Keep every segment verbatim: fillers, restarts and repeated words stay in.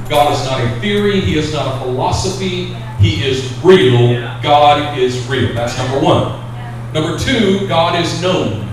God is not a theory. He is not a philosophy. He is real. God is real. That's number one. Number two, God is known.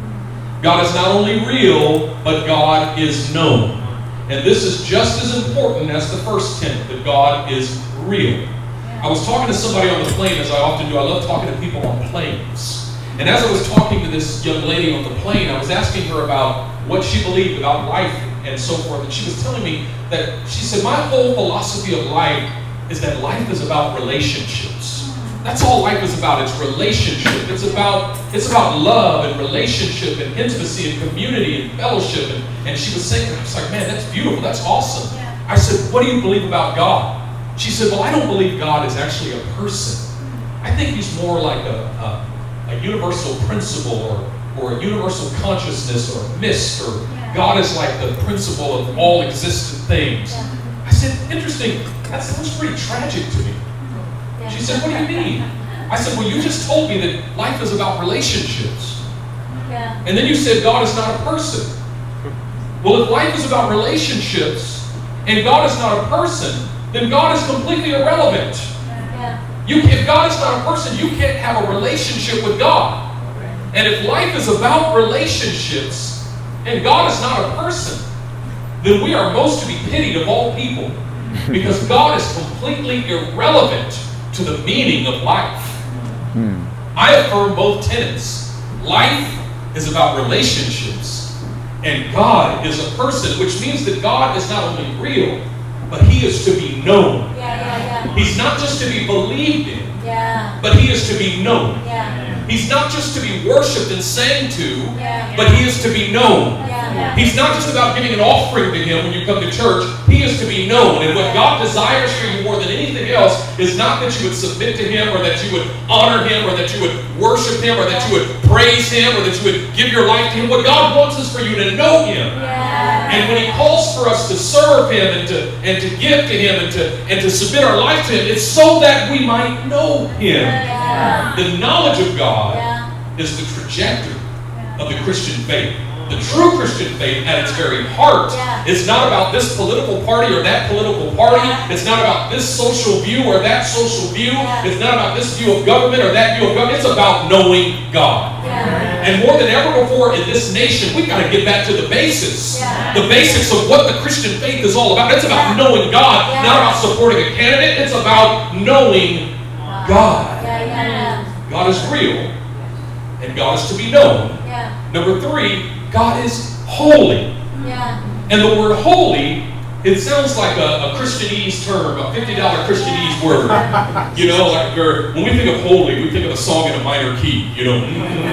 God is not only real, but God is known. And this is just as important as the first tenet, that God is real. I was talking to somebody on the plane, as I often do. I love talking to people on planes. And as I was talking to this young lady on the plane, I was asking her about what she believed about life and so forth. And she was telling me that, she said, my whole philosophy of life is that life is about relationships. That's all life is about. It's relationship. It's about, it's about love and relationship and intimacy and community and fellowship. And, and she was saying, I was like, man, that's beautiful. That's awesome. I said, what do you believe about God? She said, well, I don't believe God is actually a person. I think he's more like a, a, a universal principle or, or a universal consciousness or a mist, or God is like the principle of all existent things. I said, interesting. That sounds pretty tragic to me. She said, what do you mean? I said, well, you just told me that life is about relationships. And then you said God is not a person. Well, if life is about relationships and God is not a person, then God is completely irrelevant. You, if God is not a person, you can't have a relationship with God. And if life is about relationships and God is not a person, then we are most to be pitied of all people, because God is completely irrelevant to the meaning of life. Hmm. I affirm both tenets. Life is about relationships, and God is a person, which means that God is not only real, but he is to be known. Yeah, yeah, yeah. He's not just to be believed in, yeah. but he is to be known. Yeah. He's not just to be worshipped and sang to, yeah. but he is to be known. Yeah, yeah. He's not just about giving an offering to him when you come to church. He is to be known. And what God desires for you more than anything else is not that you would submit to him, or that you would honor him, or that you would worship him, or that you would praise him, or that you would give your life to him. What God wants is for you to know him. Yeah. And when he calls for us to serve him and to and to give to him and to and to submit our life to him, it's so that we might know him. Yeah. The knowledge of God yeah. is the trajectory yeah. of the Christian faith. The true Christian faith at its very heart yeah. is not about this political party or that political party. Yeah. It's not about this social view or that social view. Yeah. It's not about this view of government or that view of government. It's about knowing God. Yeah. And more than ever before in this nation, we've got to get back to the basics. Yeah. The basics of what the Christian faith is all about. It's about yeah. knowing God, yeah. not about supporting a candidate. It's about knowing God. Yeah, yeah, yeah. God is real, and God is to be known. Yeah. Number three, God is holy. Yeah. And the word holy, it sounds like a, a Christianese term, a fifty dollar Christianese word. You know, like when we think of holy, we think of a song in a minor key. You know,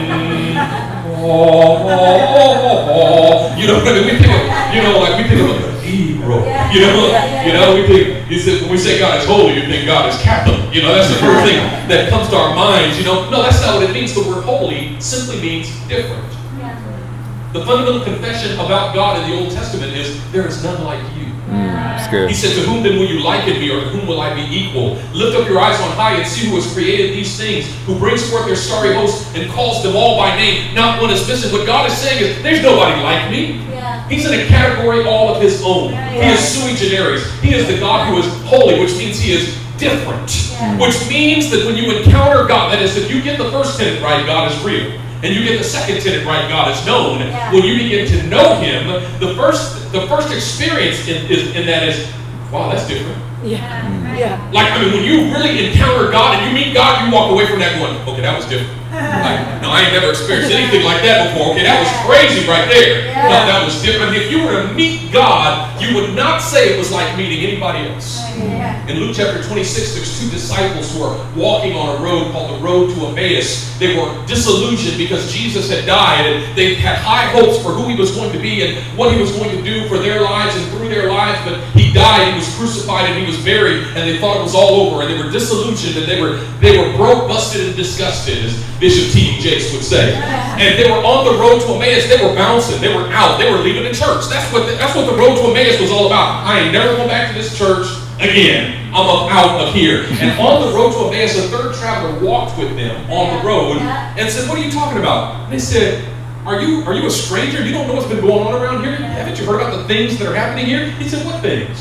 mm, oh, oh, oh, oh. You know, I mean, we think of, you know, like we think of a hero. You know, you know, we think you say, when we say God is holy, you think God is capital. You know, that's the first thing that comes to our minds. You know, no, that's not what it means. The word holy simply means different. The fundamental confession about God in the Old Testament is, there is none like you. Mm, he said, to whom then will you liken me, or to whom will I be equal? Lift up your eyes on high and see who has created these things, who brings forth their starry hosts and calls them all by name. Not one is missing. What God is saying is, there's nobody like me. Yeah. He's in a category all of his own. Yeah, yeah. He is sui generis. He is the God who is holy, which means he is different. Yeah. Which means that when you encounter God, that is, if you get the first tenet right, God is real. And you get the second tenet right, God is known. Yeah. When you begin to know him, the first the first experience in, is, in that is, wow, that's different. Yeah. Mm. yeah. Like, I mean, when you really encounter God and you meet God, you walk away from that going, okay, that was different. Like, no, I ain't never experienced anything like that before. Okay, that was crazy right there. Yeah. No, that was different. If you were to meet God, you would not say it was like meeting anybody else. Yeah. In Luke chapter twenty-six, there's two disciples who are walking on a road called the road to Emmaus. They were disillusioned because Jesus had died, and they had high hopes for who he was going to be and what he was going to do for their lives and through their lives, but he died, he was crucified, and he was buried, and they thought it was all over, and they were disillusioned, and they were they were broke, busted, and disgusted, as Bishop T D Jakes would say. And they were on the road to Emmaus. They were bouncing. They were out. They were leaving the church. That's what the, that's what the road to Emmaus was all about. I ain't never going back to this church again. I'm up, out of here. And on the road to Emmaus, a third traveler walked with them on the road and said, what are you talking about? And they said, Are you are you a stranger? You don't know what's been going on around here? Haven't you heard about the things that are happening here? He said, what things?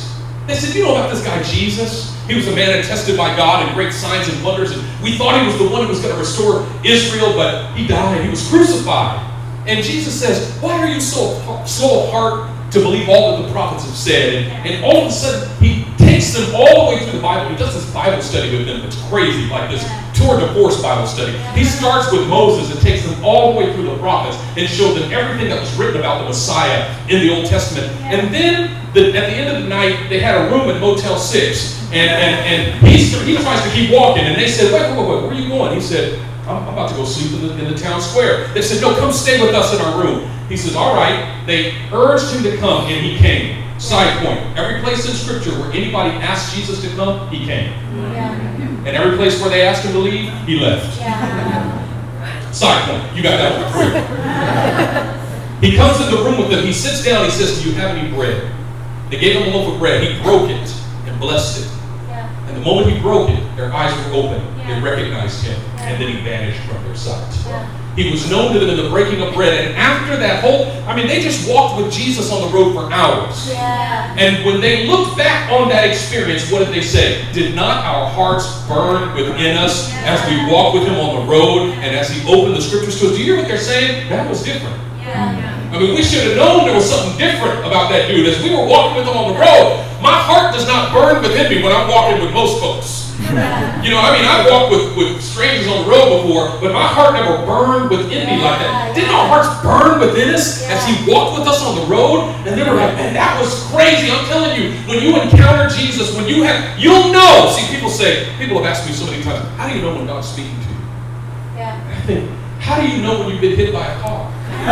They said, you know about this guy Jesus? He was a man attested by God in great signs and wonders, and we thought he was the one who was going to restore Israel, but he died. He was crucified. And Jesus says, why are you so slow of heart to believe all that the prophets have said? And, and all of a sudden, he takes them all the way through the Bible. He does this Bible study with them. It's crazy, like this tour de force Bible study. He starts with Moses and takes them all the way through the prophets and shows them everything that was written about the Messiah in the Old Testament. And then, the, at the end of the night, they had a room at Motel six. And, and, and he, he tries to keep walking. And they said, wait, wait, wait, wait, where are you going? He said, I'm, I'm about to go sleep in the, in the town square. They said, no, come stay with us in our room. He says, all right. They urged him to come, and he came. Side point, every place in Scripture where anybody asked Jesus to come, he came. Yeah. And every place where they asked him to leave, he left. Yeah. Side point, you got that one. He comes in the room with them. He sits down. He says, do you have any bread? They gave him a loaf of bread. He broke it and blessed it. Yeah. And the moment he broke it, their eyes were open. Yeah. They recognized him. Yeah. And then he vanished from their sight. Yeah. He was known to them in the breaking of bread. And after that whole, I mean, they just walked with Jesus on the road for hours. Yeah. And when they looked back on that experience, what did they say? Did not our hearts burn within us yeah. as we walked with him on the road and as he opened the scriptures to us? Do you hear what they're saying? That was different. Yeah. I mean, we should have known there was something different about that dude. As we were walking with him on the road, my heart does not burn within me when I'm walking with most folks. You know, I mean, I've walked with, with strangers on the road before, but my heart never burned within me like that. Didn't our hearts burn within us as he walked with us on the road? And they were like, man, that was crazy. I'm telling you, when you encounter Jesus, when you have, you'll know. See, people say, people have asked me so many times, how do you know when God's speaking to you? Yeah. I think, how do you know when you've been hit by a car?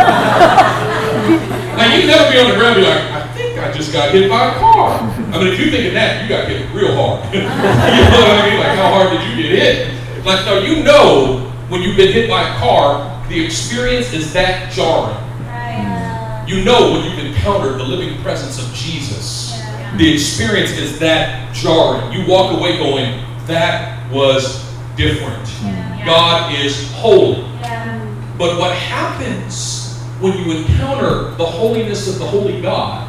Now, you'd never be on the ground and be like, I think I just got hit by a car. I mean, if you're thinking that, you got hit real hard. You know what I mean? Like, how hard did you get hit? Like, no, you know when you've been hit by a car, the experience is that jarring. Right. You know when you've encountered the living presence of Jesus. Yeah. The experience is that jarring. You walk away going, that was different. Yeah. God is holy. Yeah. But what happens when you encounter the holiness of the holy God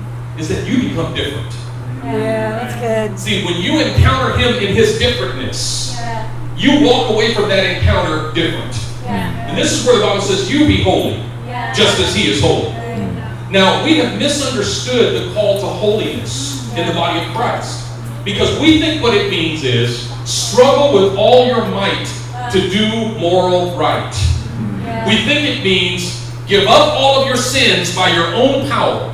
is that you become different. Yeah, that's good. See, when you encounter him in his differentness, yeah. you walk away from that encounter different. Yeah. And this is where the Bible says, you be holy, yeah. just as he is holy. Yeah. Now, we have misunderstood the call to holiness yeah. in the body of Christ. Because we think what it means is, struggle with all your might to do moral right. Yeah. We think it means, give up all of your sins by your own power.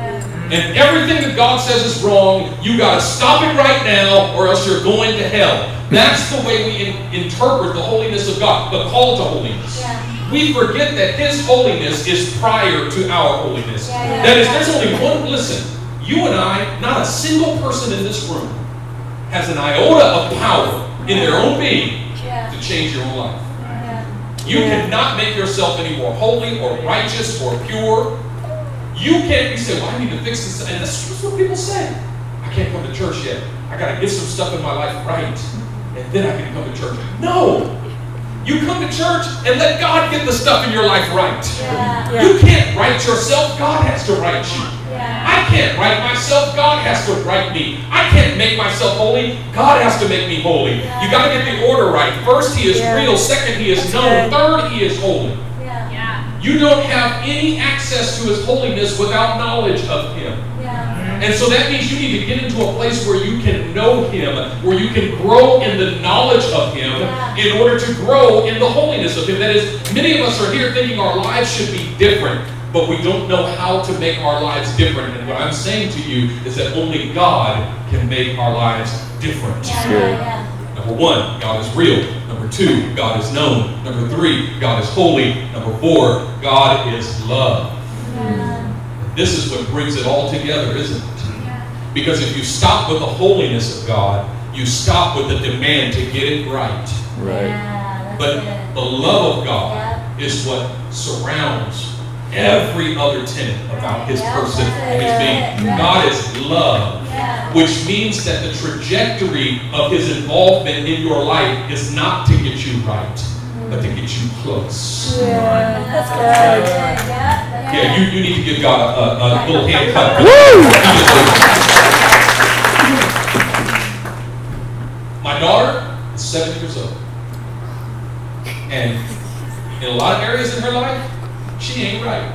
And everything that God says is wrong, you got to stop it right now or else you're going to hell. That's the way we in, interpret the holiness of God, the call to holiness. Yeah. We forget that his holiness is prior to our holiness. Yeah, yeah, that is, there's only one, listen, you and I, not a single person in this room has an iota of power in their own being yeah. to change your own life. Yeah. You yeah. cannot make yourself any more holy or righteous or pure. You can't, you say, well, I need to fix this. And that's what people say. I can't come to church yet. I got to get some stuff in my life right. And then I can come to church. No. You come to church and let God get the stuff in your life right. Yeah. Yeah. You can't write yourself. God has to write you. Yeah. I can't write myself. God has to write me. I can't make myself holy. God has to make me holy. Yeah. You got to get the order right. First, he is yeah. real. Second, he is known. Third, he is holy. You don't have any access to his holiness without knowledge of him. Yeah. And so that means you need to get into a place where you can know him, where you can grow in the knowledge of him yeah. in order to grow in the holiness of him. That is, many of us are here thinking our lives should be different, but we don't know how to make our lives different. And what I'm saying to you is that only God can make our lives different. Yeah, yeah, yeah. Number one, God is real. Number two, God is known. Number three, God is holy. Number four, God is love. Yeah. This is what brings it all together, isn't it? Yeah. Because if you stop with the holiness of God, you stop with the demand to get it right. Right. Yeah, but good. The love of God yeah. is what surrounds every other tenet about his person and his being. Yeah. God is love. Yeah. Which means that the trajectory of his involvement in your life is not to get you right, but to get you close. Yeah, that's good. Yeah, you, you need to give God a, a, a little hand clap. years old. And in a lot of areas in her life, she ain't right.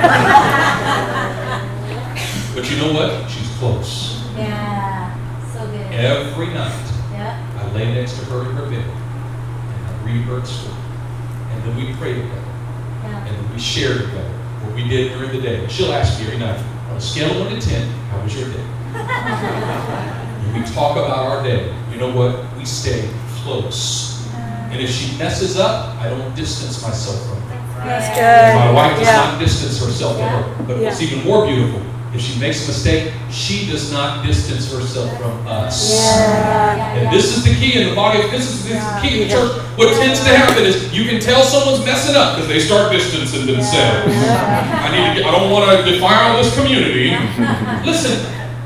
But you know what? She's close. Yeah. So good. Every night, Yeah. I lay next to her in her bed, and I read her story. And then we pray together. Yeah. And then we share together what we did during the day. She'll ask me every night, on a scale of one to ten, how was your day? And we talk about our day. You know what? We stay close. And if she messes up, I don't distance myself from her. That's good. My wife does Yeah. not distance herself from her. But what's even more beautiful, if she makes a mistake, she does not distance herself from us. Yeah. And this is the key in the body of this is, this is the key in the church. What tends to happen is you can tell someone's messing up because they start distancing themselves. I need to get, I don't want to defile this community. Listen,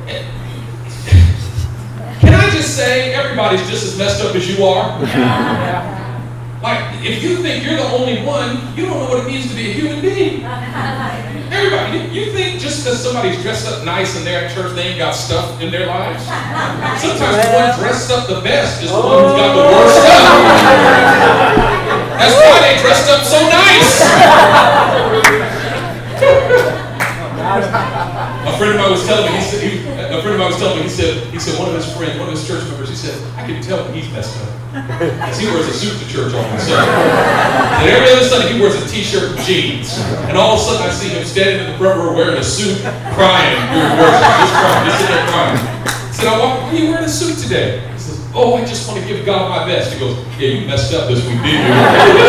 can I just say everybody's just as messed up as you are? Like, if you think you're the only one, you don't know what it means to be a human being. Everybody, you, you think just because somebody's dressed up nice and they're at church, they ain't got stuff in their lives? Sometimes the one dressed up the best is the one who's got the worst stuff. That's why they dressed up so nice. A friend of mine was telling me, he said, he, a friend of mine was telling me, he said, he said, one of his friends, one of his church members, he said, I can tell when he's messed up. Because he wears a suit to church all of a sudden. And every other Sunday he wears a t-shirt and jeans. And all of a sudden I see him standing in the front row wearing a suit, crying during worship, just crying, just sitting there crying. I said, I walk, why are you wearing a suit today? He says, oh, I just want to give God my best. He goes, yeah, you messed up this week, didn't you?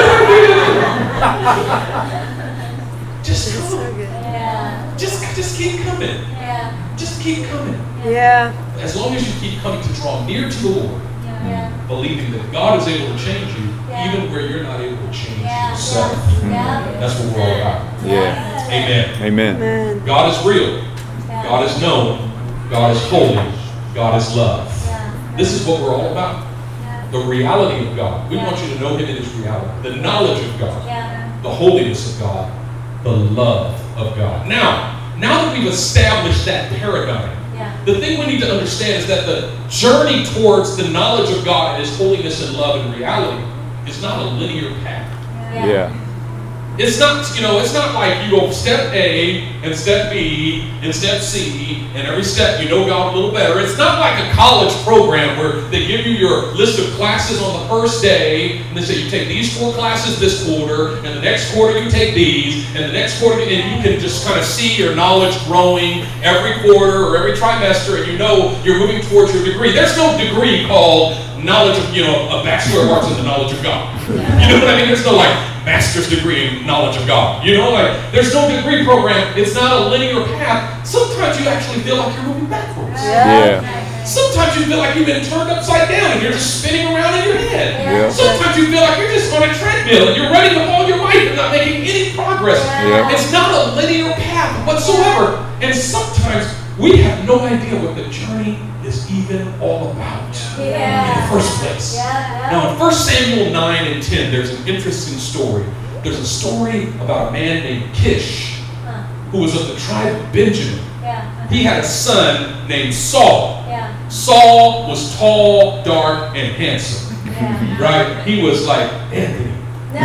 Just come. Yeah. Just, just keep coming. Yeah. Just keep coming. Yeah. As long as you keep coming to draw near to the Lord, Yeah. believing that God is able to change you, Yeah. even where you're not able to change Yeah. yourself. Yeah. That's what we're all about. Yeah. Amen. Amen. Amen. God is real. Yeah. God is known. God is holy. God is love. Yeah. This is what we're all about. Yeah. The reality of God. We Yeah. want you to know Him in His reality. The knowledge of God. Yeah. The holiness of God. The love of God. Now, now that we've established that paradigm, Yeah. the thing we need to understand is that the journey towards the knowledge of God and His holiness and love and reality is not a linear path. Yeah. It's not, you know, it's not like you go step A and step B and step C and every step you know God a little better. It's not like a college program where they give you your list of classes on the first day and they say you take these four classes this quarter and the next quarter you take these and the next quarter and you can just kind of see your knowledge growing every quarter or every trimester and you know you're moving towards your degree. There's no degree called knowledge of, you know, a Bachelor of Arts in the knowledge of God. You know what I mean? There's no like master's degree in knowledge of God. You know, like there's no degree program. It's not a linear path. Sometimes you actually feel like you're moving backwards. Yeah. Sometimes you feel like you've been turned upside down and you're just spinning around in your head. Yeah. Sometimes you feel like you're just on a treadmill and you're running with all your might and not making any progress. Yeah. It's not a linear path whatsoever. And sometimes we have no idea what the journey is even all about Yeah. in the first place. Yeah. Now in First Samuel nine and ten, there's an interesting story. There's a story about a man named Kish, Huh. who was of the tribe of Benjamin. Yeah. He had a son named Saul. Yeah. Saul was tall, dark, and handsome, Yeah. right? He was like Anthony.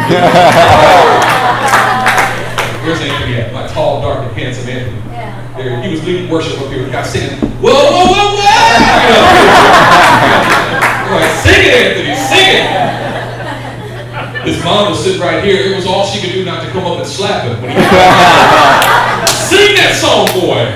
Where's Anthony at? Like tall, dark, and handsome Anthony. Yeah. There, he was leading worship up here. The guy singing, whoa, whoa, whoa, whoa! We're like, sing it, Anthony, sing it! His mom was sitting right here. It was all she could do not to come up and slap him when he sing that song, boy!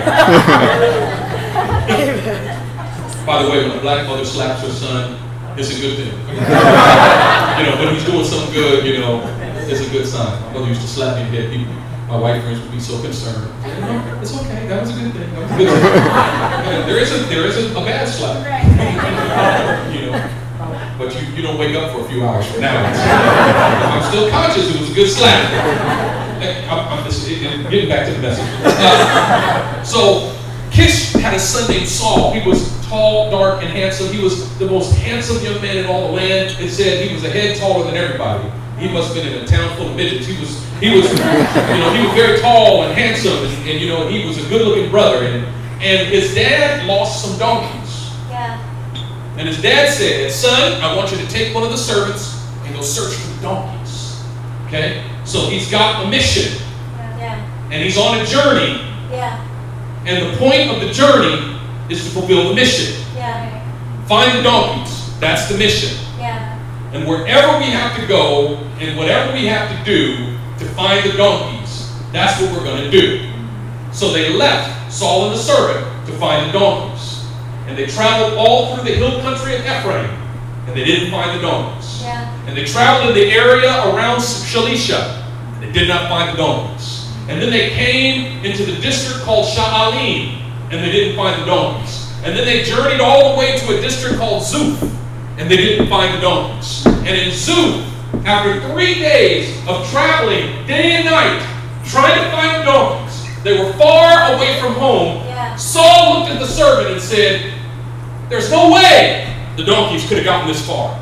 By the way, when a black mother slaps her son, it's a good thing. You know, when he's doing something good, you know, it's a good sign. My mother used to slap me in the head. People, my white friends would be so concerned. No, it's okay. That was a good thing. That was a good thing. Yeah, there is a there is a, a bad slap. You know, but you, you don't wake up for a few hours from now. I'm still conscious. It was a good slap. I'm, I'm just getting back to the message. Uh, so Kish had a son named Saul. He was tall, dark, and handsome. He was the most handsome young man in all the land. It said he was a head taller than everybody. He must have been in a town full of midgets. He was, he was, you know, he was very tall and handsome, and, and you know, he was a good-looking brother. And and his dad lost some donkeys. Yeah. And his dad said, son, I want you to take one of the servants and go search for the donkeys. Okay? So he's got a mission. Yeah. And he's on a journey. Yeah. And the point of the journey is to fulfill the mission. Yeah. Find the donkeys. That's the mission. Yeah. And wherever we have to go and whatever we have to do to find the donkeys, that's what we're going to do. So they left Saul and the servant to find the donkeys. And they traveled all through the hill country of Ephraim. And they didn't find the donkeys. Yeah. And they traveled in the area around Shalisha. And they did not find the donkeys. And then they came into the district called Sha'alim. And they didn't find the donkeys. And then they journeyed all the way to a district called Zuph. And they didn't find the donkeys. And in Zuph, after three days of traveling day and night, trying to find the donkeys, they were far away from home. Yeah. Saul looked at the servant and said, there's no way the donkeys could have gotten this far.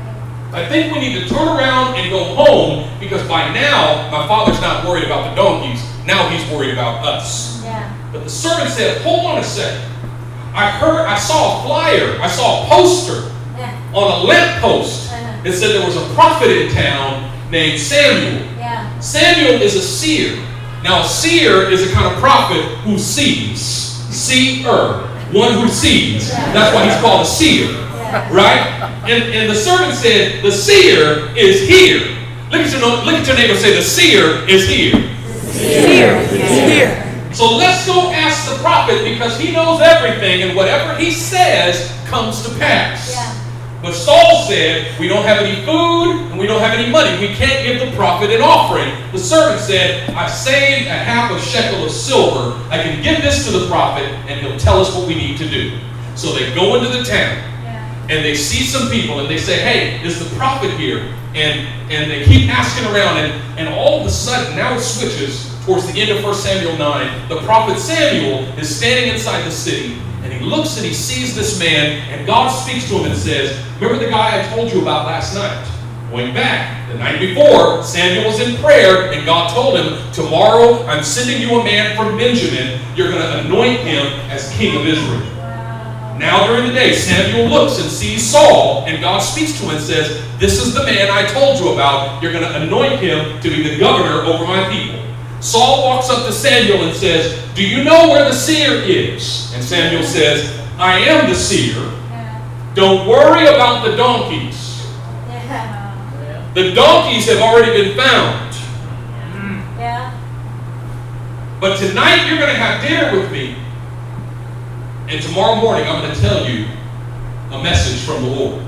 I think we need to turn around and go home because by now, my father's not worried about the donkeys. Now he's worried about us. Yeah. But the servant said, hold on a second. I heard, I saw a flyer. I saw a poster Yeah. on a lamp post. Uh-huh. It said there was a prophet in town named Samuel. Yeah. Samuel is a seer. Now, a seer is a kind of prophet who sees. Seer. One who sees. That's why he's called a seer. Yeah. Right? And, and the servant said, the seer is here. Look at your, look at your neighbor and say, the seer is here. Here. Here. So let's go ask the prophet because he knows everything and whatever he says comes to pass. Yeah. But Saul said, we don't have any food and we don't have any money. We can't give the prophet an offering. The servant said, I've saved a half a shekel of silver. I can give this to the prophet and he'll tell us what we need to do. So they go into the town Yeah. and they see some people and they say, hey, is the prophet here? And, and they keep asking around and, and all of a sudden, now it switches towards the end of First Samuel nine. The prophet Samuel is standing inside the city. And he looks and he sees this man, and God speaks to him and says, remember the guy I told you about last night? Going back, the night before, Samuel was in prayer, and God told him, tomorrow I'm sending you a man from Benjamin. You're going to anoint him as king of Israel. Wow. Now during the day, Samuel looks and sees Saul, and God speaks to him and says, this is the man I told you about. You're going to anoint him to be the governor over my people. Saul walks up to Samuel and says, do you know where the seer is? And Samuel says, I am the seer. Yeah. Don't worry about the donkeys. Yeah. The donkeys have already been found. Yeah. But tonight you're going to have dinner with me. And tomorrow morning I'm going to tell you a message from the Lord.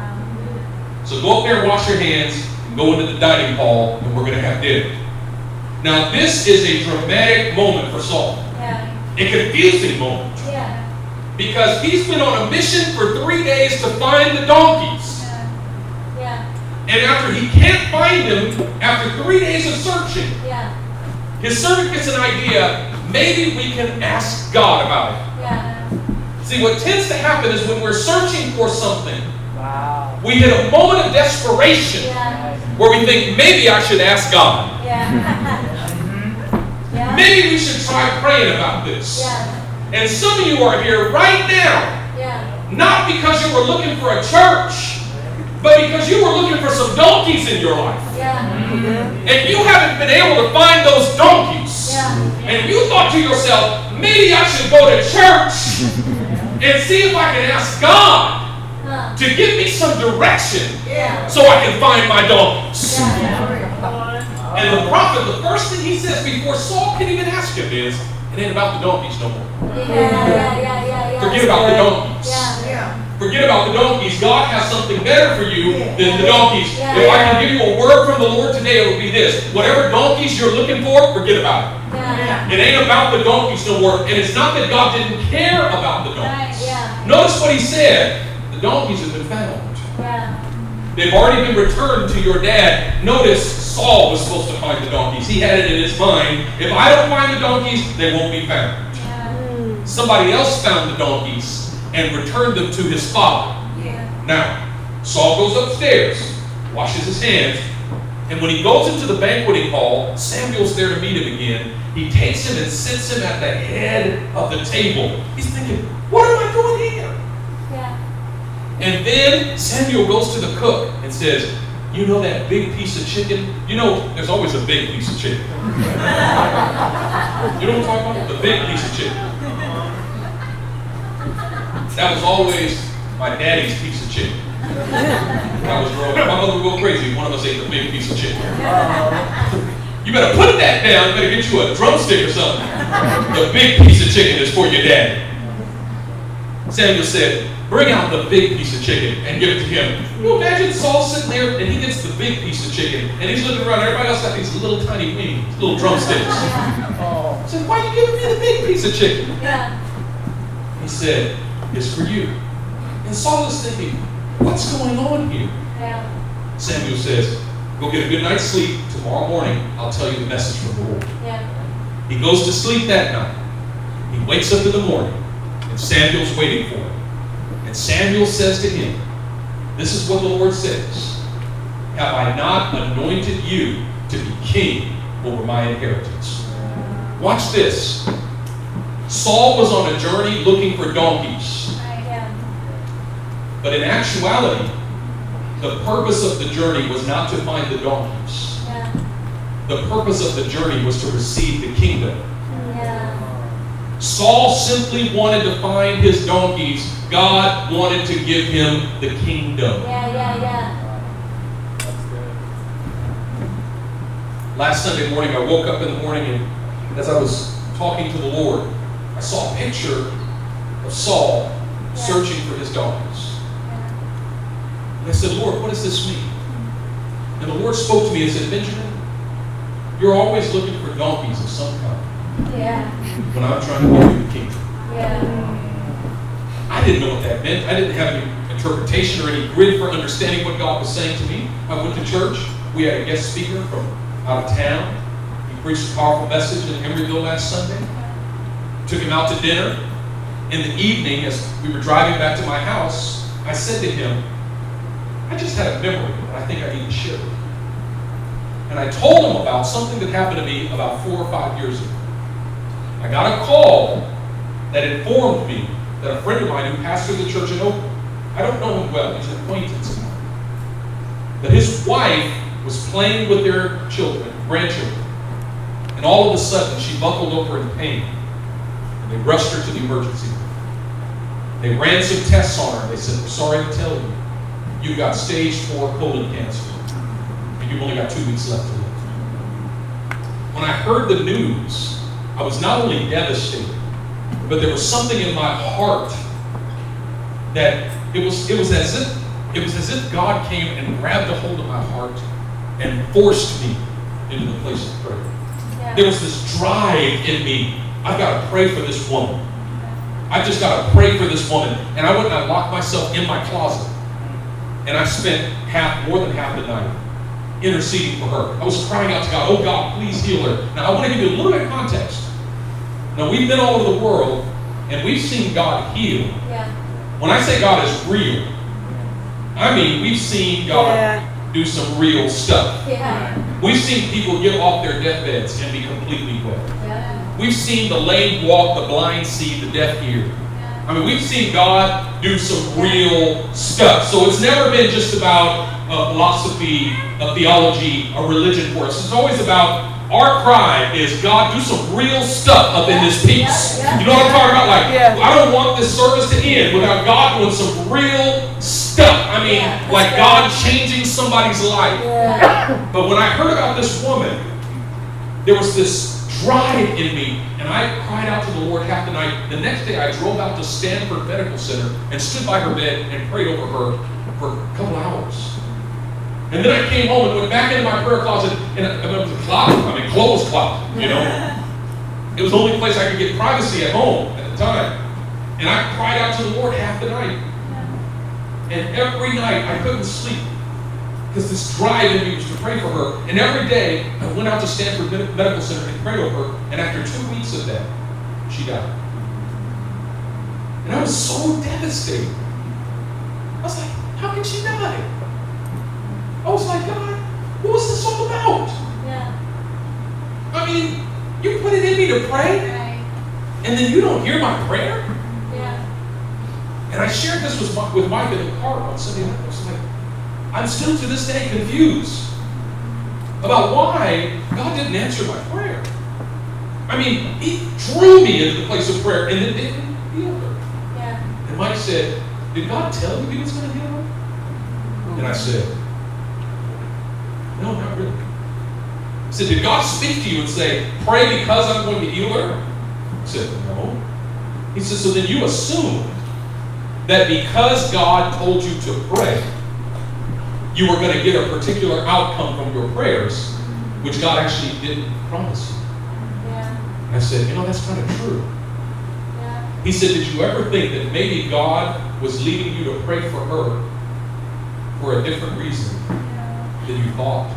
Wow. So go up there and wash your hands and go into the dining hall and we're going to have dinner. Now this is a dramatic moment for Saul. Yeah. A confusing moment. Yeah. Because he's been on a mission for three days to find the donkeys. Yeah. Yeah. And after he can't find them, after three days of searching, Yeah. his servant gets an idea, maybe we can ask God about it. Yeah. See, what tends to happen is when we're searching for something, Wow. we hit a moment of desperation Yeah. where we think, maybe I should ask God. Yeah. Yeah. Maybe we should try praying about this. Yeah. And some of you are here right now, Yeah. not because you were looking for a church, but because you were looking for some donkeys in your life. Yeah. And you haven't been able to find those donkeys. Yeah. And you thought to yourself, maybe I should go to church and see if I can ask God Huh. to give me some direction Yeah. so I can find my donkeys. Yeah. And the prophet, the first thing he says before Saul can even ask him is, it ain't about the donkeys no more. Yeah. Yeah. Yeah. Yeah. Yeah. Forget about the donkeys. Yeah. Yeah. Forget about the donkeys. God has something better for you than the donkeys. Yeah. If I can give you a word from the Lord today, it will be this. Whatever donkeys you're looking for, forget about it. Yeah. It ain't about the donkeys no more. And it's not that God didn't care about the Right. donkeys. Yeah. Notice what he said. The donkeys have been found. Yeah. They've already been returned to your dad. Notice Saul was supposed to find the donkeys. He had it in his mind. If I don't find the donkeys, they won't be found. Yeah. Somebody else found the donkeys and returned them to his father. Yeah. Now, Saul goes upstairs, washes his hands, and when he goes into the banqueting hall, Samuel's there to meet him again. He takes him and sits him at the head of the table. He's thinking, what am I doing here? Yeah. And then Samuel goes to the cook and says, you know that big piece of chicken? You know, there's always a big piece of chicken. You know what I'm talking about? The big piece of chicken. That was always my daddy's piece of chicken. When I was growing up, my mother would go crazy. One of us ate the big piece of chicken. You better put that down. You better get you a drumstick or something. The big piece of chicken is for your daddy. Samuel said, bring out the big piece of chicken and give it to him. You imagine Saul sitting there and he gets the big piece of chicken and he's looking around. Everybody else got these little tiny wings, little drumsticks. Oh. He said, why are you giving me the big piece of chicken? Yeah. He said, it's for you. And Saul is thinking, what's going on here? Yeah. Samuel says, go get a good night's sleep. Tomorrow morning, I'll tell you the message from the Lord. Yeah. He goes to sleep that night. He wakes up in the morning, and Samuel's waiting for him. And Samuel says to him, this is what the Lord says. Have I not anointed you to be king over my inheritance? Watch this. Saul was on a journey looking for donkeys. Yeah. But in actuality, the purpose of the journey was not to find the donkeys. Yeah. The purpose of the journey was to receive the kingdom. Yeah. Saul simply wanted to find his donkeys. God wanted to give him the kingdom. Yeah, yeah, yeah. Last Sunday morning, I woke up in the morning, and as I was talking to the Lord, I saw a picture of Saul Yeah. searching for his donkeys. Yeah. And I said, Lord, what does this mean? And the Lord spoke to me and said, Benjamin, you're always looking for donkeys of some kind Yeah. when I'm trying to give you the kingdom. Yeah. I didn't know what that meant. I didn't have any interpretation or any grid for understanding what God was saying to me. I went to church. We had a guest speaker from out of town. He preached a powerful message in Emeryville last Sunday. Took him out to dinner. In the evening, as we were driving back to my house, I said to him, I just had a memory that I think I need to share with you. And I told him about something that happened to me about four or five years ago. I got a call that informed me that a friend of mine who pastored the church in Oakland, I don't know him well, he's an acquaintance of mine, that his wife was playing with their children, grandchildren, and all of a sudden she buckled over in pain, and they rushed her to the emergency room. They ran some tests on her. They said, we're sorry to tell you, you've got stage four colon cancer, and you've only got two weeks left to live. When I heard the news, I was not only devastated, but there was something in my heart that it was it was as if it was as if God came and grabbed a hold of my heart and forced me into the place of prayer. Yeah. There was this drive in me. I've got to pray for this woman. I've just got to pray for this woman. And I went and I locked myself in my closet. And I spent half, more than half the night interceding for her. I was crying out to God, oh God, please heal her. Now I want to give you a little bit of context. Now we've been all over the world and we've seen God heal. Yeah. When I say God is real, I mean we've seen God Yeah. do some real stuff. Yeah. We've seen people get off their deathbeds and be completely well. Yeah. We've seen the lame walk, the blind see, the deaf hear. I mean, we've seen God do some real stuff. So it's never been just about a philosophy, a theology, a religion for us. It's always about our cry is, God, do some real stuff up in this piece. Yeah, yeah. You know what I'm talking about? Like, Yeah. I don't want this service to end without God doing some real stuff. I mean, Yeah, that's like right. God changing somebody's life. Yeah. But when I heard about this woman, there was this drive in me, and I cried out to the Lord half the night. The next day, I drove out to Stanford Medical Center and stood by her bed and prayed over her for a couple hours. And then I came home and went back into my prayer closet, and it was a closet, I mean, clothes closet, you know. It was the only place I could get privacy at home at the time. And I cried out to the Lord half the night. And every night, I couldn't sleep, because this drive in me was to pray for her. And every day, I went out to Stanford Medical Center and prayed over her. And after two weeks of that, she died. And I was so devastated. I was like, how can she die? I was like, God, what was this all about? Yeah. I mean, you put it in me to pray, Right. and then you don't hear my prayer? Yeah. And I shared this with, my, with Mike in the car on Sunday night. I was like, I'm still to this day confused about why God didn't answer my prayer. I mean, he drew me into the place of prayer and then didn't heal her. Yeah. And Mike said, did God tell you he was going to heal her? And I said, no, not really. He said, did God speak to you and say, pray because I'm going to heal her? I said, no. He said, so then you assumed that because God told you to pray, you were going to get a particular outcome from your prayers, which God actually didn't promise you. Yeah. I said, you know, that's kind of true. Yeah. He said, did you ever think that maybe God was leading you to pray for her for a different reason Yeah. than you thought?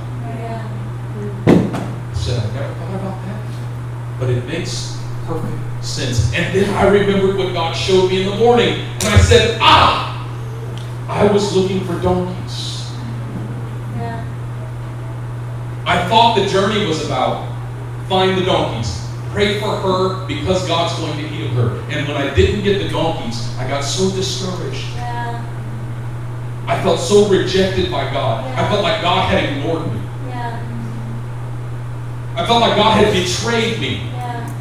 Yeah. I said, I never thought about that. But it makes perfect sense. And then I remembered what God showed me in the morning. And I said, ah, I was looking for donkeys. Yeah. I thought the journey was about find the donkeys. Pray for her because God's going to heal her. And when I didn't get the donkeys, I got so discouraged. Yeah. I felt so rejected by God. I felt like God had ignored me. Yeah. I felt like God had betrayed me. Yeah.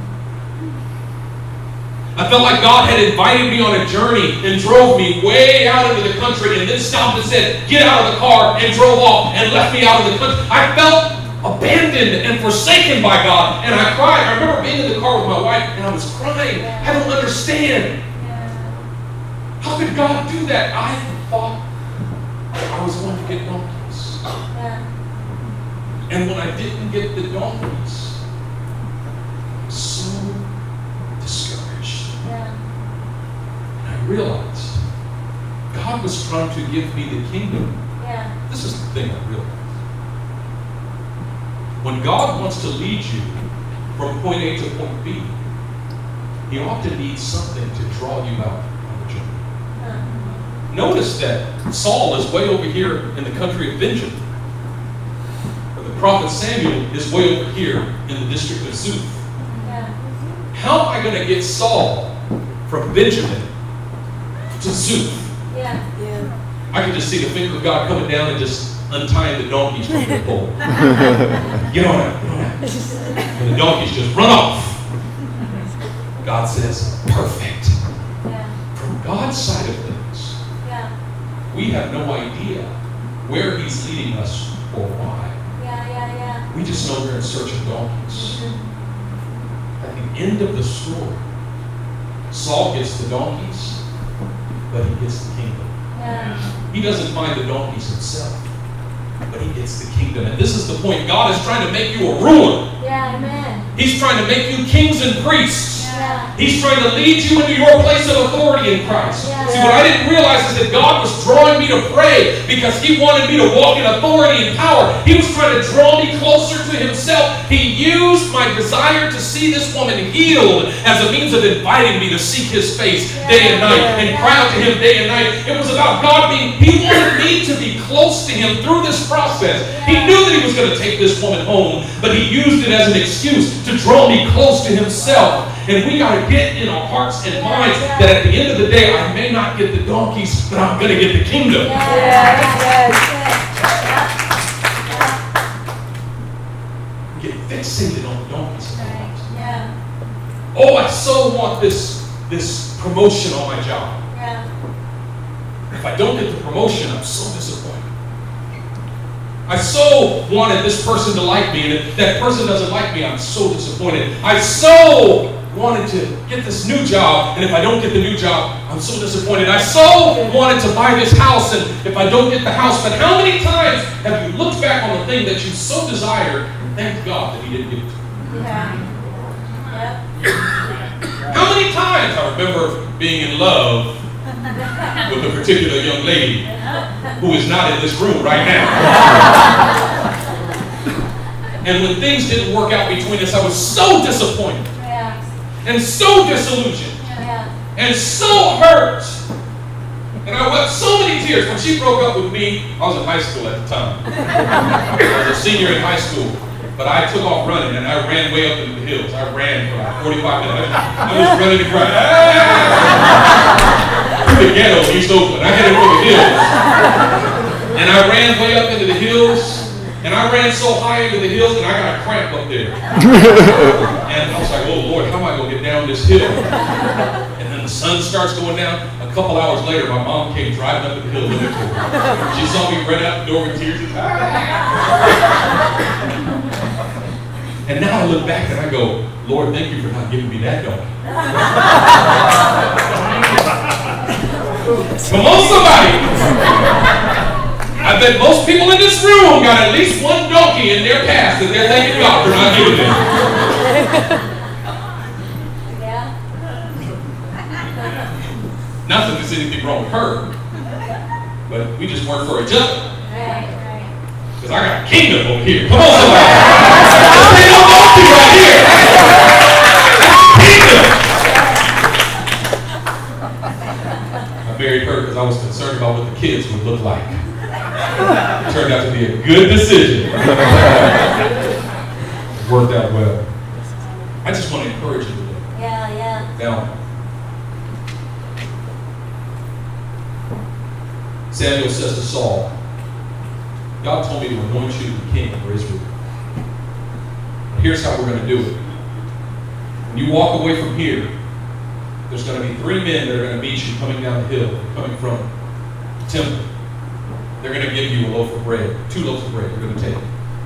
I felt like God had invited me on a journey and drove me way out into the country and then stopped and said, get out of the car, and drove off and left me out of the country. I felt abandoned and forsaken by God. And I cried. I remember being in the car with my wife and I was crying. I don't understand. Yeah. How could God do that? I thought I was going to get donkeys. Yeah. And when I didn't get the donkeys, I was so discouraged. Yeah. And I realized God was trying to give me the kingdom. Yeah. This is the thing I realized. When God wants to lead you from point A to point B, He often needs something to draw you out on the journey. Uh, Notice that Saul is way over here in the country of Benjamin. But the prophet Samuel is way over here in the district of Zuph. Yeah. How am I going to get Saul from Benjamin to Zuph? Yeah. Yeah. I can just see the finger of God coming down and just untying the donkeys from their pole. Get on it, get on it. And the donkeys just run off. God says, perfect. Yeah. From God's side of things, Yeah. we have no idea where He's leading us or why. Yeah. Yeah. Yeah. We just know we're in search of donkeys. At the end of the story, Saul gets the donkeys, but he gets the kingdom. Yeah. He doesn't find the donkeys himself, but he gets the kingdom. And this is the point. God is trying to make you a ruler. Yeah. Amen. He's trying to make you kings and priests. Yeah. He's trying to lead you into your place of authority in Christ. Yeah. See, what I didn't realize is that God was drawing me to pray because He wanted me to walk in authority and power. He was trying to draw me closer to Himself. He used my desire to see this woman healed as a means of inviting me to seek His face Yeah. day and night Yeah. and cry out to Him day and night. It was about God being, He wanted me to be close to Him through this process. He knew that He was going to take this woman home, but He used it as an excuse to draw me close to Himself. And we got to get in our hearts and minds that at the end of the day, I may not get the donkeys, but I'm going to get the kingdom. Yeah. Yeah. Yeah. Get fixated on the donkeys in our Right. lives. Yeah. Oh, I so want this, this promotion on my job. Yeah. If I don't get the promotion, I'm so disappointed. I so wanted this person to like me, and if that person doesn't like me, I'm so disappointed. I so wanted to get this new job, and if I don't get the new job, I'm so disappointed. I so wanted to buy this house, and if I don't get the house, but how many times have you looked back on the thing that you so desired and thanked God that He didn't give it to you? Yeah. Yep. How many times I remember being in love with a particular young lady who is not in this room right now. And when things didn't work out between us, I was so disappointed Yeah. and so disillusioned Yeah. and so hurt. And I wept so many tears. When she broke up with me, I was in high school at the time. I was a senior in high school. But I took off running, and I ran way up into the hills. I ran for like forty-five minutes. I was running to cry. the ghetto in East Oakland. I headed for the hills. And I ran way up into the hills. And I ran so high into the hills and I got a cramp up there. And I was like, oh Lord, how am I going to get down this hill? And then the sun starts going down. A couple hours later, my mom came driving up the hill looking for me. She saw me run out the door with tears. And now I look back and I go, Lord, thank you for not giving me that donkey. Come on, somebody. I bet most people in this room got at least one donkey in their past that they're thanking God for not giving them. Yeah. Not that there's anything wrong with her, but we just weren't for each other. Right, right. Because I got a kingdom over here. Come on, somebody. This ain't no donkey right here. That's kingdom. I married her because I was concerned about what the kids would look like. It turned out to be a good decision. It worked out well. I just want to encourage you today. Yeah, yeah. Now, Samuel says to Saul, God told me to anoint you the king over Israel. Here's how we're going to do it. When you walk away from here, there's going to be three men that are going to meet you coming down the hill, coming from the temple. They're going to give you a loaf of bread, two loaves of bread you're going to take.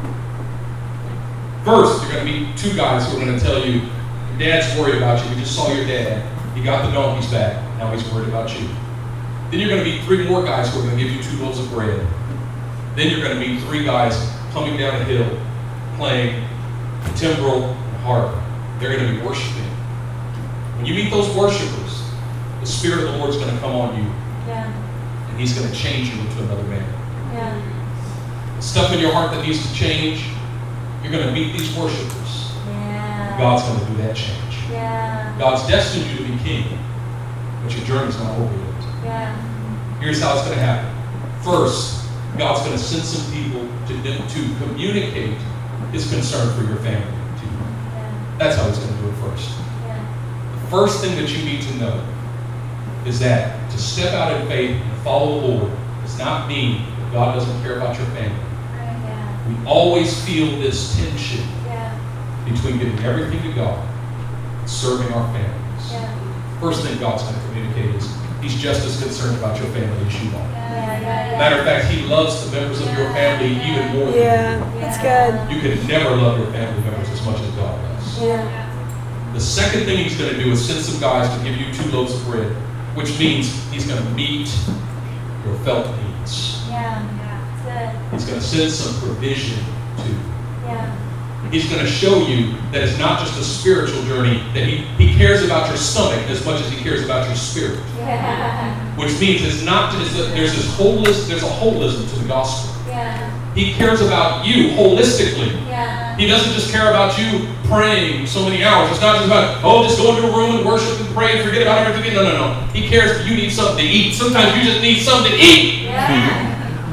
First, you're going to meet two guys who are going to tell you, your dad's worried about you. We just saw your dad. He got the donkeys back. Now he's worried about you. Then you're going to meet three more guys who are going to give you two loaves of bread. Then you're going to meet three guys coming down a hill, playing the timbrel and harp. They're going to be worshiping. When you meet those worshipers, the Spirit of the Lord is going to come on you. Yeah. And He's going to change you into another man. Yeah. The stuff in your heart that needs to change, you're going to meet these worshipers. Yeah. God's going to do that change. Yeah. God's destined you to be king, but your journey's not over yet. Yeah. Here's how it's going to happen. First, God's going to send some people to, to communicate His concern for your family to you. Yeah. That's how He's going to do it first. Yeah. The first thing that you need to know is that to step out in faith and follow the Lord does not mean that God doesn't care about your family. Right, yeah. We always feel this tension Yeah. between giving everything to God and serving our families. Yeah. First thing God's going to communicate is He's just as concerned about your family as you are. Yeah, yeah, yeah. Matter of fact, He loves the members of your family even more than Yeah, that's good. you. You can never love your family members as much as God does. Yeah. The second thing He's going to do is send some guys to give you two loaves of bread, which means He's going to meet your felt needs. Yeah. Yeah. Good. He's going to send some provision to you. Yeah. He's going to show you that it's not just a spiritual journey, that he, he cares about your stomach as much as He cares about your spirit. Yeah. Which means it's not just that there's this holistic, there's a holism to the gospel. Yeah. He cares about you holistically. Yeah. He doesn't just care about you praying so many hours. It's not just about, oh, just go into a room and worship and pray and forget about everything. No, no, no. He cares that you need something to eat. Sometimes you just need something to eat. Yeah.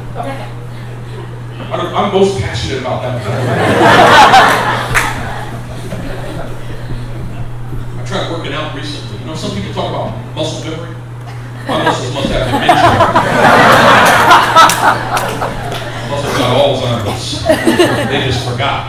I'm I'm most passionate about that. I tried working out recently. You know, some people talk about muscle memory. My muscles must have dementia. Muscles got Alzheimer's. They just forgot.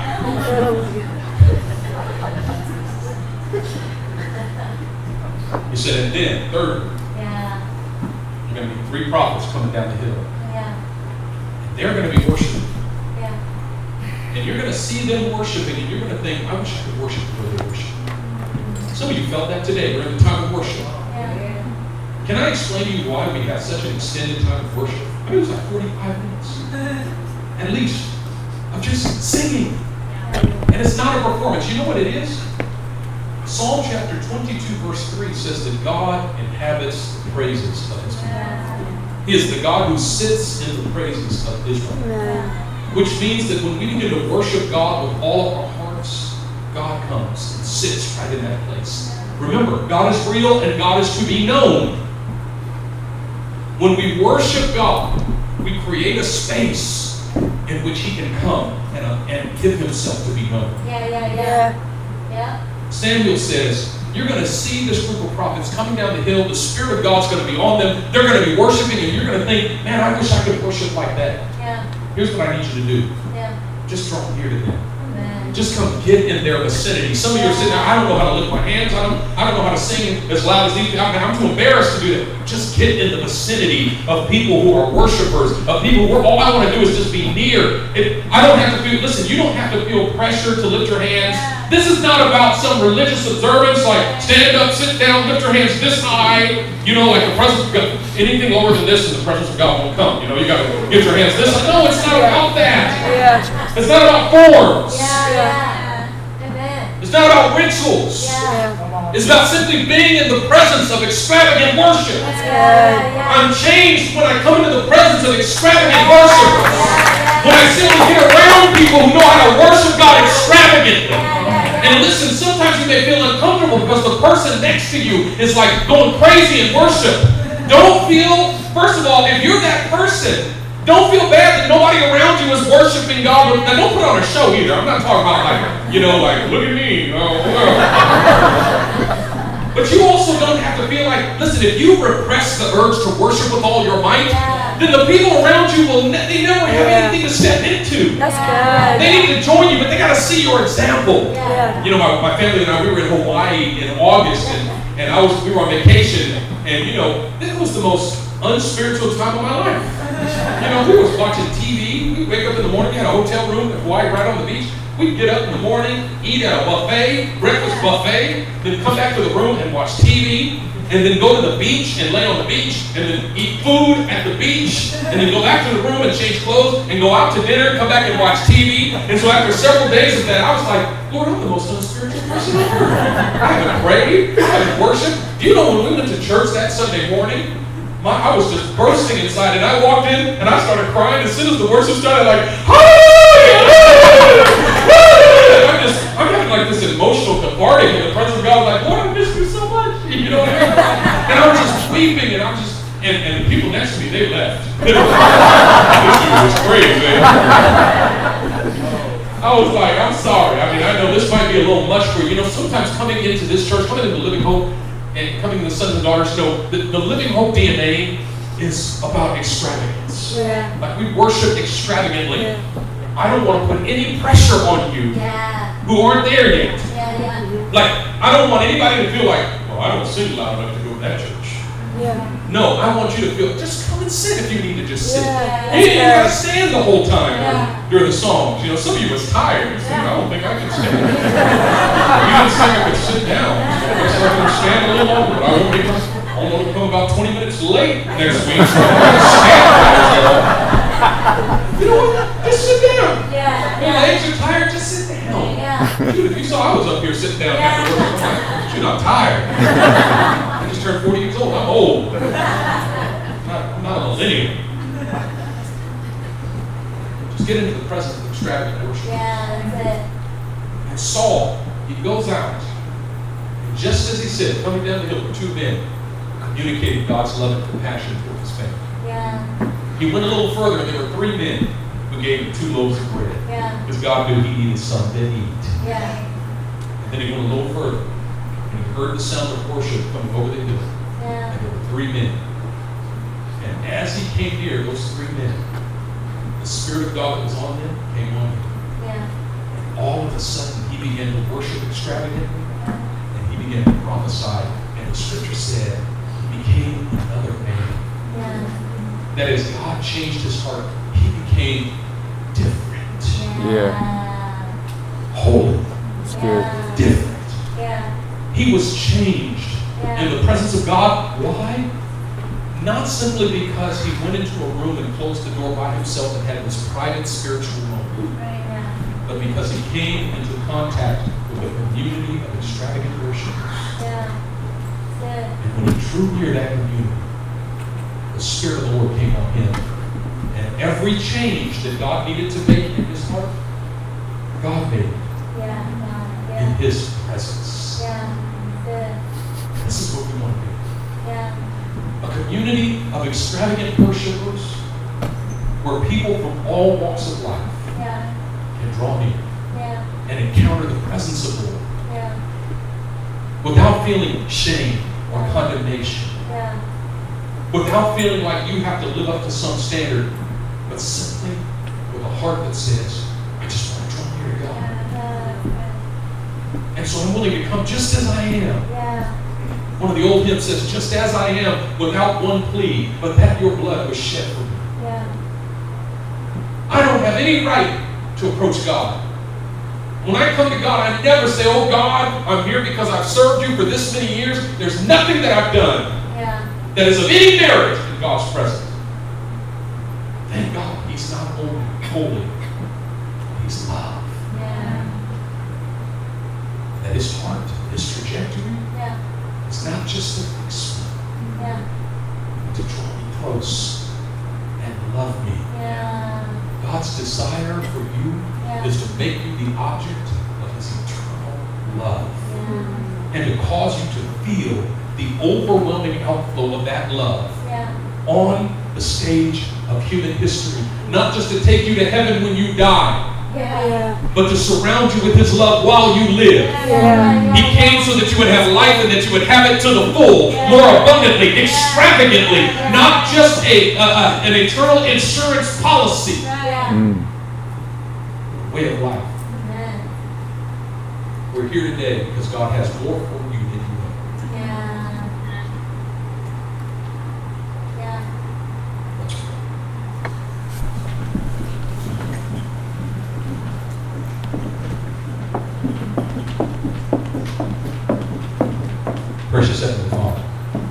He said, and then, third, Yeah. you're going to be three prophets coming down the hill. Yeah. They're going to be worshiping. Yeah. And you're going to see them worshiping, and you're going to think, I wish I could worship the way they worship. Some of you felt that today. We're in the time of worship. Yeah. Can I explain to you why we have such an extended time of worship? I mean, it was like forty-five minutes. At least. Of just singing. And it's not a performance. You know what it is? Psalm chapter twenty-two, verse three says that God inhabits the praises of His people. Yeah. He is the God who sits in the praises of Israel. Amen. Which means that when we begin to worship God with all of our hearts, God comes and sits right in that place. Remember, God is real and God is to be known. When we worship God, we create a space in which He can come and, uh, and give Himself to be known. Yeah. Yeah. Yeah. Yeah. Yeah. Samuel says, you're going to see this group of prophets coming down the hill. The Spirit of God's going to be on them. They're going to be worshiping, and you're going to think, man, I wish I could worship like that. Yeah. Here's what I need you to do. Yeah. Just draw near to them. Amen. Just come get in their vicinity. Some of you are sitting there, I don't know how to lift my hands. I don't, I don't know how to sing as loud as these people. I'm too embarrassed to do that. Just get in the vicinity of people who are worshipers, of people who are, all I want to do is just be near. If, I don't have to feel, listen, you don't have to feel pressure to lift your hands. This is not about some religious observance like stand up, sit down, lift your hands this high. You know, like the presence of God. Anything lower than this and the presence of God won't come. You know, you got to get your hands this high. No, it's not about that. Yeah. It's not about forms. Yeah, yeah. Amen. It's not about rituals. Yeah. It's about simply being in the presence of extravagant worship. That's good. Yeah. I'm changed when I come into the presence of extravagant worship. When I simply get around people who know how to worship God extravagantly. And listen, sometimes you may feel uncomfortable because the person next to you is like going crazy in worship. Don't feel, first of all, if you're that person, don't feel bad that nobody around you is worshiping God. Now, don't put on a show either. I'm not talking about like, you know, like, look at me. Oh, oh. But you also don't have to feel like, listen, if you repress the urge to worship with all your might, then the people around you will ne- they never have anything to step into. That's good. They need to join you, but they got to see your example. Yeah. You know, my, my family and I, we were in Hawaii in August, and, and I was we were on vacation, and you know, it was the most unspiritual time of my life. You know, we was watching T V. We wake up in the morning, we had a hotel room in Hawaii right on the beach. We'd get up in the morning, eat at a buffet, breakfast buffet, then come back to the room and watch T V, and then go to the beach and lay on the beach, and then eat food at the beach, and then go back to the room and change clothes, and go out to dinner, come back and watch T V. And so after several days of that, I was like, Lord, I'm the most unspiritual person on earth. I haven't prayed, I haven't worshiped. Do you know when we went to church that Sunday morning, my, I was just bursting inside, and I walked in, and I started crying. As soon as the worship started, like, hallelujah! I'm just, I'm having like this emotional cathartic in the presence of God. Like, Lord, I miss you so much. You know what I mean? And I'm just weeping, and I'm just, and, and the people next to me, they left. This dude was crazy, man. I was like, I'm sorry. I mean, I know this might be a little much for you. You know, sometimes coming into this church, coming into Living Hope, and coming to the sons and daughters, you know, the, the Living Hope D N A is about extravagance. Yeah. Like, we worship extravagantly. Yeah. I don't want to put any pressure on you Yeah. who aren't there yet. Yeah, yeah. Like, I don't want anybody to feel like, well, I don't sing loud enough to go to that church. Yeah. No, I want you to feel, just come and sit if you need to just sit. Yeah. You ain't got to stand the whole time Yeah. during the songs. You know, some of you was tired. You know, I don't think I can stand. You didn't think I could sit down. So I can stand a little longer, but I won't be, I want to come about twenty minutes late next week. So I'm going to stand there. You know what? Just sit down. Yeah. Your legs are tired, just sit down. Yeah. Dude, if you saw I was up here sitting down Yeah. after work, I'm like, dude, I'm tired. I just turned forty years old. I'm old. I'm not, I'm not a millennial. Just get into the presence of extravagant worship. Yeah, that's And Saul, he goes out, and just as he said, coming down the hill were two men communicating God's love and compassion toward his family. it. Yeah. He went a little further, and there were three men who gave him two loaves of bread. Yeah. Because God knew he needed something to eat. Yeah. And then he went a little further, and he heard the sound of worship coming over the hill. Yeah. And there were three men. And as he came near those three men, the Spirit of God that was on them came on him. Yeah. All of a sudden, he began to worship extravagantly, and he began to prophesy. And the Scripture said, he became another man. Yeah. That is, God changed his heart. He became different, Yeah. holy, It's good. Yeah. different. Yeah. He was changed Yeah. in the presence of God. Why? Not simply because he went into a room and closed the door by himself and had this private spiritual moment, Right. Yeah. but because he came into contact with a community of extravagant worshipers. Yeah. Good. And when he drew near that community, the Spirit of the Lord came on him. And every change that God needed to make in his heart, God made it Yeah. in Yeah. his presence. Yeah. Good. This is what we want to be. Yeah. A community of extravagant worshipers where people from all walks of life Yeah. can draw near Yeah. and encounter the presence of the Lord. Yeah. without feeling shame or condemnation, Yeah. without feeling like you have to live up to some standard, but simply with a heart that says, I just want to draw near to God. Yeah. And so I'm willing to come just as I am. Yeah. One of the old hymns says, just as I am, without one plea, but that your blood was shed for me. Yeah. I don't have any right to approach God. When I come to God, I never say, oh God, I'm here because I've served you for this many years. There's nothing that I've done Yeah. that is of any merit in God's presence. Thank God He's not only holy, He's love. Yeah. That His heart, His trajectory, Yeah. is not just to fix me, Yeah. but to draw me close and love me. Yeah. God's desire for you Yeah. is to make you the object of His eternal love Yeah. and to cause you to feel the overwhelming outflow of that love Yeah. on the stage of human history. Not just to take you to heaven when you die, Yeah. but to surround you with His love while you live. Yeah. He came so that you would have life and that you would have it to the full, more abundantly, extravagantly, not just a, a, a an eternal insurance policy. Yeah. Mm. Way of life. Amen. We're here today because God has more for you than you know. Yeah. Yeah. Let's pray. Precious Heavenly Father,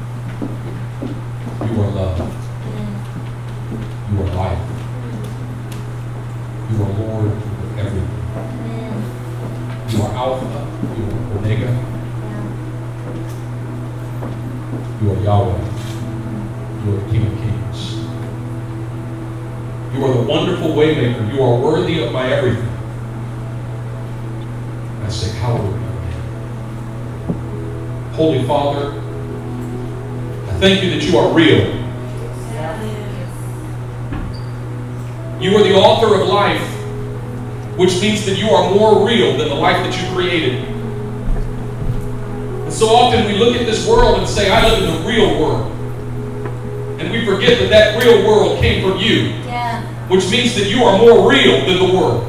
you are love. You are life. You are Lord of everything. Amen. You are Alpha. You are Omega. You are Yahweh. You are the King of Kings. You are the wonderful waymaker. You are worthy of my everything. I say, hallowed be your name. Holy Father, I thank you that you are real. You are the author of life, which means that you are more real than the life that you created. And so often we look at this world and say, I live in the real world. And we forget that that real world came from you, Yeah. which means that you are more real than the world.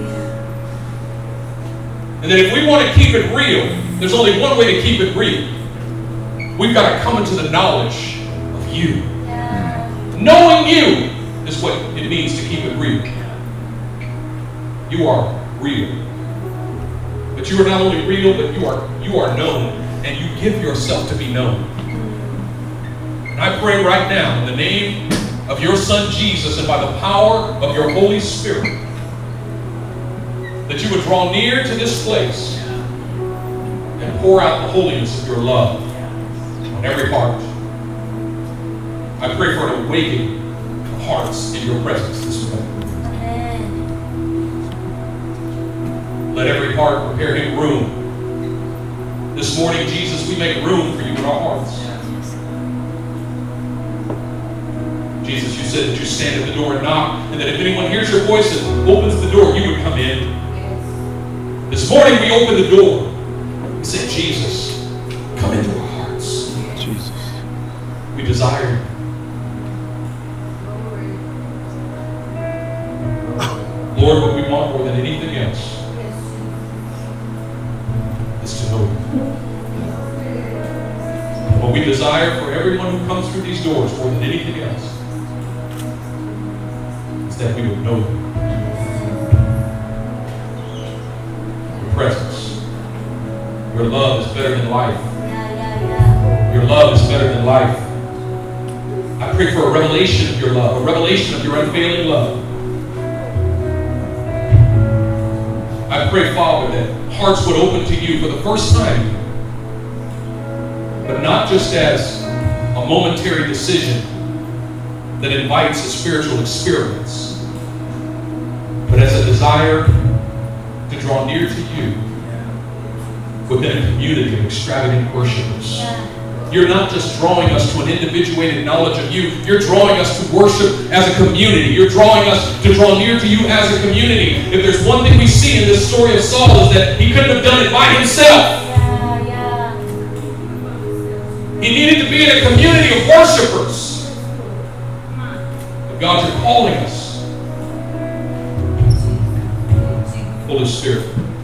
And that if we want to keep it real, there's only one way to keep it real. We've got to come into the knowledge of you. Yeah. Knowing you is what it means to keep it real. You are real. But you are not only real, but you are you are known, and you give yourself to be known. And I pray right now in the name of your Son Jesus and by the power of your Holy Spirit that you would draw near to this place and pour out the holiness of your love on every heart. I pray for an awakening of hearts in your presence this morning. Amen. Let every heart prepare him room. This morning, Jesus, we make room for you in our hearts. Jesus, you said that you stand at the door and knock, and that if anyone hears your voice and opens the door, you would come in. This morning, we open the door. We say, Jesus, come into our hearts. Jesus. We desire you. Lord, what we want more than anything else is to know you. And what we desire for everyone who comes through these doors more than anything else is that we would know you. Your presence. Your love is better than life. Yeah, yeah, yeah. Your love is better than life. I pray for a revelation of your love, a revelation of your unfailing love. I pray, Father, that hearts would open to you for the first time, but not just as a momentary decision that invites a spiritual experience, but as a desire to draw near to you within a community of extravagant worshipers. Yeah. You're not just drawing us to an individuated knowledge of you. You're drawing us to worship as a community. You're drawing us to draw near to you as a community. If there's one thing we see in this story of Saul is that he couldn't have done it by himself. Yeah, yeah. He needed to be in a community of worshipers. But God, you're calling us. Holy Spirit.